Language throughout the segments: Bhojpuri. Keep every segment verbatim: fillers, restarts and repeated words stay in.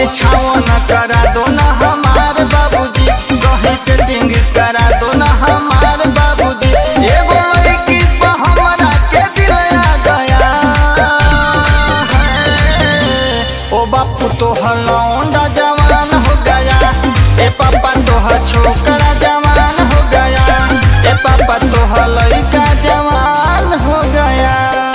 बिछावन करा दो ना हमार बाबूजी, कहीं से सिंग करा दो ना हमार बाबूजी। एगो लड़की पे हमरा के दिल आ गया है। ओ बापू तो लौंडा जवान हो गया, ए पापा तो छोकरा जवान हो गया, ए पापा तो लड़का जवान हो गया।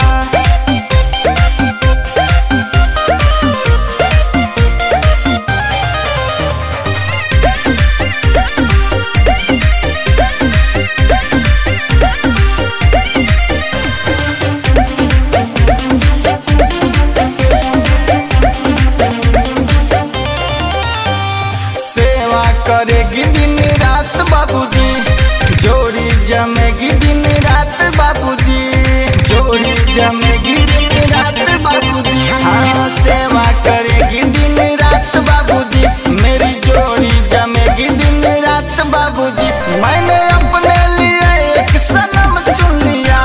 सेवा करेगी दिन रात बाबूजी, जोड़ी जमेगी दिन रात बाबूजी, जोड़ी जमेगी दिन रात बाबूजी। हाँ सेवा करेगी दिन रात बाबूजी, मेरी जोड़ी जमेगी दिन रात बाबूजी। मैंने अपने लिए एक सनम चुन लिया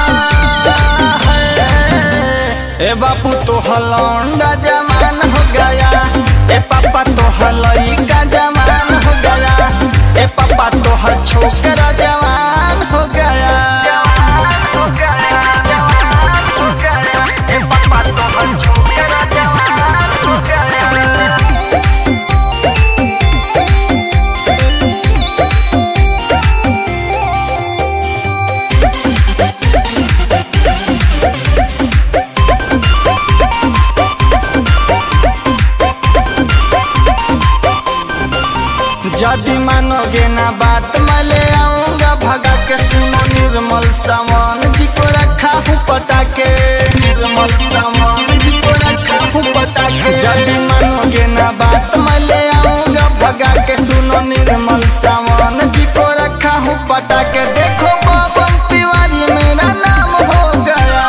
है। ए बापू तो लौंडा जवान हो गया, ए पापा तो लड़का जवान हो गया, ए पापा तो छोकरा जवान हो गया। ए पापा तो छोकरा जवान हो गया। यदि मानोगे ना बात मैं ले आऊंगा भगा के। सुनो निर्मल सामान जी को रखा हूँ पटा के, निर्मल सामान जी को रखा हूँ पटा के। यदि मानोगे ना बात मैं ले आऊंगा भगा के। सुनो निर्मल सामान जी को रखा हूँ पटा के। देखो पवन तिवारी मेरा नाम हो गया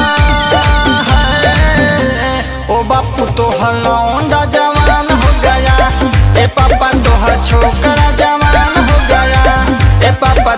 है। ओ बापू तो लौंडा जवान हो गया, ए पापा तो छोकरा जवान हो गया, ए पापा